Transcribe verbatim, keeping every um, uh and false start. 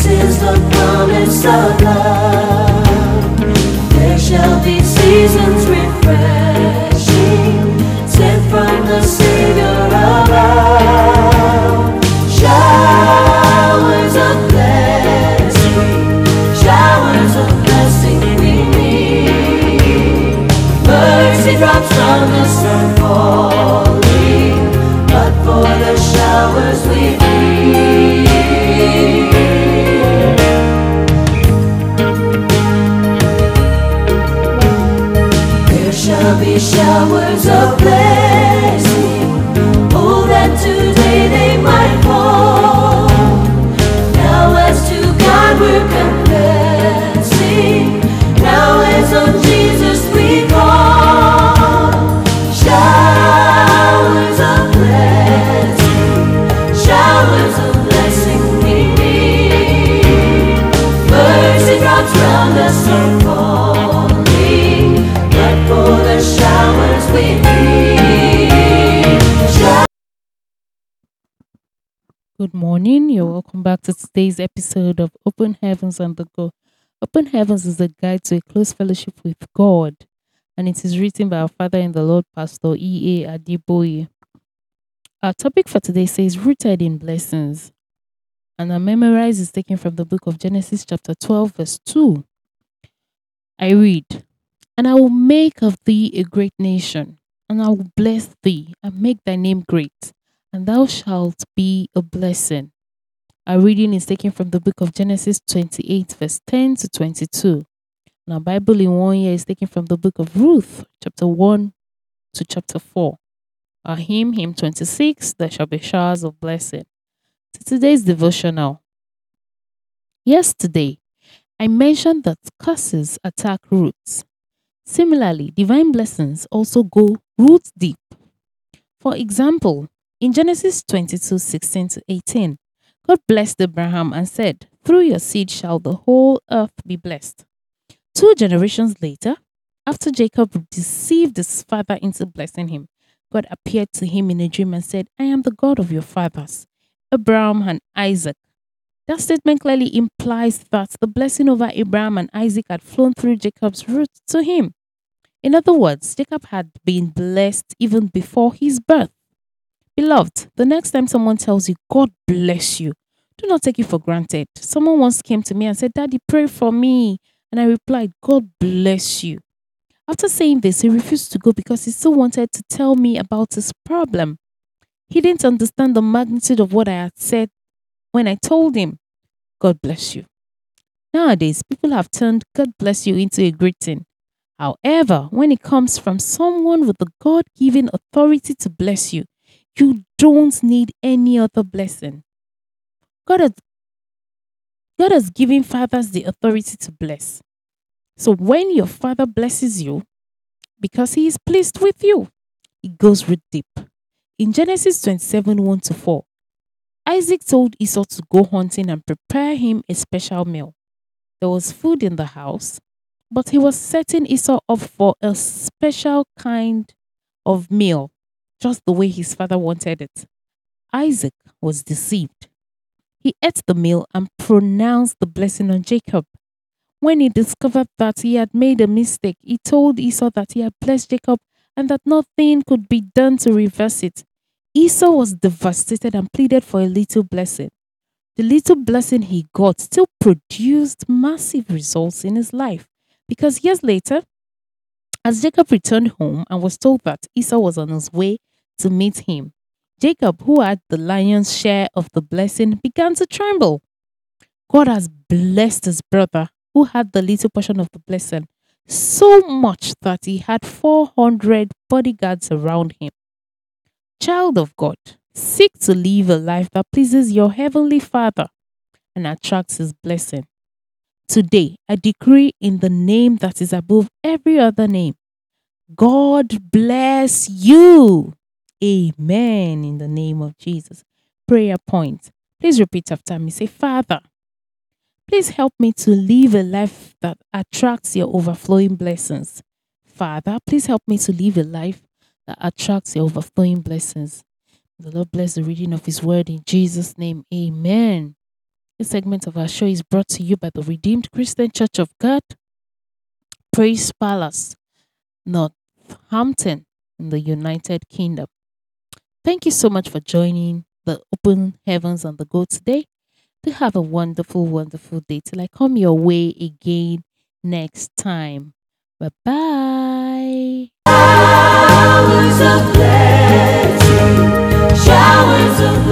is the promise of love. There shall be seasons refreshing, sent from the Savior above. Showers of blessing, showers of blessing we need. Mercy drops from the sun falling, but for the showers we need. There shall be showers of blessing, oh that today they might fall. Now as to God we're confessing, now as on Jesus we call. Showers of blessing, showers of blessing we need. Mercy drops round us are falling, but for the showers we need. Showers. Good morning. You're welcome back to today's episode of Open Heavens and the Go. Open Heavens is a guide to a close fellowship with God, and it is written by our Father in the Lord, Pastor E A. Adiboye. Our topic for today says rooted in blessings, and our memorize is taken from the book of Genesis, chapter twelve, verse two. I read, "And I will make of thee a great nation, and I will bless thee and make thy name great, and thou shalt be a blessing." Our reading is taken from the book of Genesis twenty-eight, verse ten to twenty-two. And our Bible in one year is taken from the book of Ruth, chapter one to chapter four. Our hymn, hymn twenty-six, there shall be showers of blessing. To today's devotional. Yesterday, I mentioned that curses attack roots. Similarly, divine blessings also go root deep. For example, in Genesis twenty-two, sixteen to eighteen, God blessed Abraham and said, "Through your seed shall the whole earth be blessed." Two generations later, after Jacob deceived his father into blessing him, God appeared to him in a dream and said, "I am the God of your fathers, Abraham and Isaac." That statement clearly implies that the blessing over Abraham and Isaac had flown through Jacob's root to him. In other words, Jacob had been blessed even before his birth. Beloved, the next time someone tells you, "God bless you," do not take it for granted. Someone once came to me and said, "Daddy, pray for me." And I replied, "God bless you." After saying this, he refused to go because he still wanted to tell me about his problem. He didn't understand the magnitude of what I had said when I told him, "God bless you." Nowadays, people have turned "God bless you" into a greeting. However, when it comes from someone with the God-given authority to bless you, you don't need any other blessing. God has, God has given fathers the authority to bless. So when your father blesses you, because he is pleased with you, it goes root deep. In Genesis twenty-seven, one to four, Isaac told Esau to go hunting and prepare him a special meal. There was food in the house, but he was setting Esau up for a special kind of meal, just the way his father wanted it. Isaac was deceived. He ate the meal and pronounced the blessing on Jacob. When he discovered that he had made a mistake, he told Esau that he had blessed Jacob and that nothing could be done to reverse it. Esau was devastated and pleaded for a little blessing. The little blessing he got still produced massive results in his life, because years later, as Jacob returned home and was told that Esau was on his way to meet him, Jacob, who had the lion's share of the blessing, began to tremble. God has blessed his brother, who had the little portion of the blessing, so much that he had four hundred bodyguards around him. Child of God, seek to live a life that pleases your heavenly Father and attracts his blessing. Today, I decree in the name that is above every other name, God bless you. Amen. In the name of Jesus. Prayer point. Please repeat after me. Say, "Father, please help me to live a life that attracts your overflowing blessings." Father, please help me to live a life that attracts your overflowing blessings. The Lord bless the reading of his word in Jesus' name. Amen. This segment of our show is brought to you by the Redeemed Christian Church of God, Praise Palace, Northampton, in the United Kingdom. Thank you so much for joining the Open Heavens on the Go today. Do have a wonderful, wonderful day till I come your way again next time. Bye bye. Showers of blessing, showers of